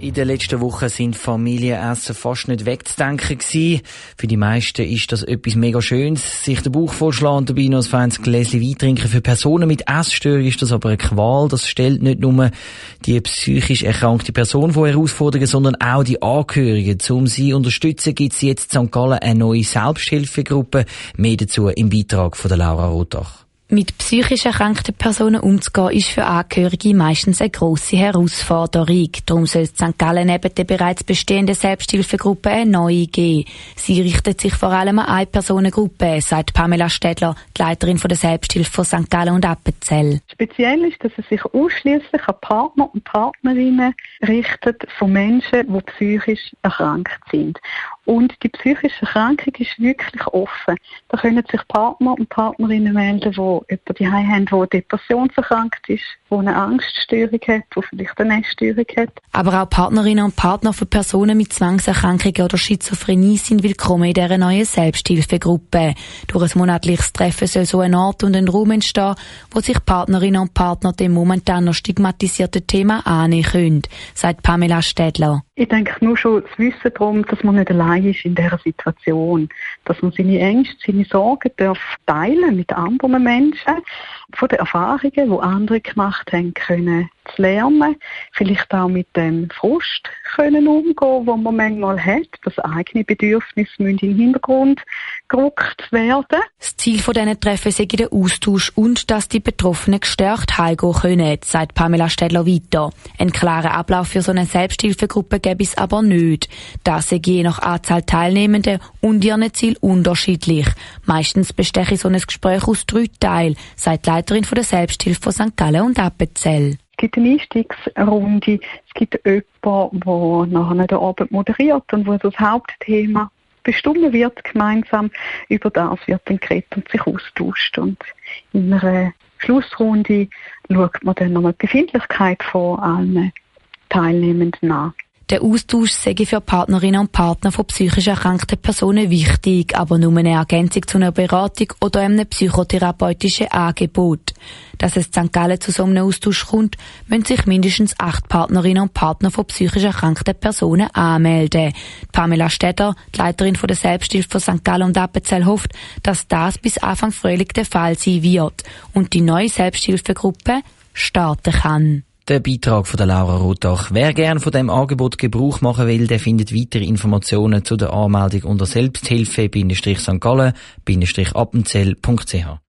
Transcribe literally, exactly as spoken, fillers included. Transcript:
In den letzten Wochen sind Familienessen fast nicht wegzudenken gewesen. Für die meisten ist das etwas mega Schönes. Sich den Bauch vollschlagen und dabei noch ein feines Gläschen Wein trinken. Für Personen mit Essstörungen ist das aber eine Qual. Das stellt nicht nur die psychisch erkrankte Person vor Herausforderungen, sondern auch die Angehörigen. Um sie zu unterstützen, gibt es jetzt in Sankt Gallen eine neue Selbsthilfegruppe. Mehr dazu im Beitrag von der Laura Rotach. Mit psychisch erkrankten Personen umzugehen, ist für Angehörige meistens eine grosse Herausforderung. Darum soll es Sankt Gallen neben der bereits bestehenden Selbsthilfegruppe eine neue geben. Sie richtet sich vor allem an eine Personengruppe, sagt Pamela Städler, die Leiterin der Selbsthilfe von Sankt Gallen und Appenzell. Speziell ist, dass es sich ausschliesslich an Partner und Partnerinnen richtet von Menschen, die psychisch erkrankt sind. Und die psychische Erkrankung ist wirklich offen. Da können sich Partner und Partnerinnen melden, die jemanden zu Hause haben, der depressionserkrankt ist, der eine Angststörung hat, der vielleicht eine Essstörung hat. Aber auch Partnerinnen und Partner von Personen mit Zwangserkrankungen oder Schizophrenie sind willkommen in dieser neuen Selbsthilfegruppe. Durch ein monatliches Treffen soll so ein Ort und ein Raum entstehen, wo sich Partnerinnen und Partner dem momentan noch stigmatisierten Thema annehmen können, sagt Pamela Städler. Ich denke nur schon das Wissen darum, dass man nicht allein ist in dieser Situation. Dass man seine Ängste, seine Sorgen darf teilen mit anderen Menschen, von den Erfahrungen, die andere gemacht haben, können zu lernen, vielleicht auch mit dem Frust können umgehen, den man manchmal hat, dass eigene Bedürfnisse in den Hintergrund gerückt werden. Das Ziel von diesen Treffen sei der Austausch und dass die Betroffenen gestärkt heimgehen können, sagt Pamela Städler weiter. Einen klaren Ablauf für so eine Selbsthilfegruppe gäbe es aber nicht. Das sei je nach Anzahl Teilnehmenden und ihren Ziel unterschiedlich. Meistens bestehe so ein Gespräch aus drei Teilen, sagt die Leiterin der Selbsthilfe von Sankt Gallen und Appenzell. Es gibt eine Einstiegsrunde, es gibt jemanden, der nachher den Abend moderiert und wo das Hauptthema bestimmt wird, gemeinsam. Über das wird dann geredet und sich austauscht. Und in einer Schlussrunde schaut man dann nochmal die Befindlichkeit von allen Teilnehmenden an. Der Austausch sei für Partnerinnen und Partner von psychisch erkrankten Personen wichtig, aber nur eine Ergänzung zu einer Beratung oder einem psychotherapeutischen Angebot. Dass es in Sankt Gallen zu so einem Austausch kommt, müssen sich mindestens acht Partnerinnen und Partner von psychisch erkrankten Personen anmelden. Pamela Städter, die Leiterin der Selbsthilfe von Sankt Gallen und Appenzell, hofft, dass das bis Anfang Frühling der Fall sein wird und die neue Selbsthilfegruppe starten kann. Der Beitrag von der Laura Rotach. Wer gern von dem Angebot Gebrauch machen will, der findet weitere Informationen zu der Anmeldung unter selbsthilfe Bindestrich Sankt Gallen Bindestrich Appenzell Punkt c h.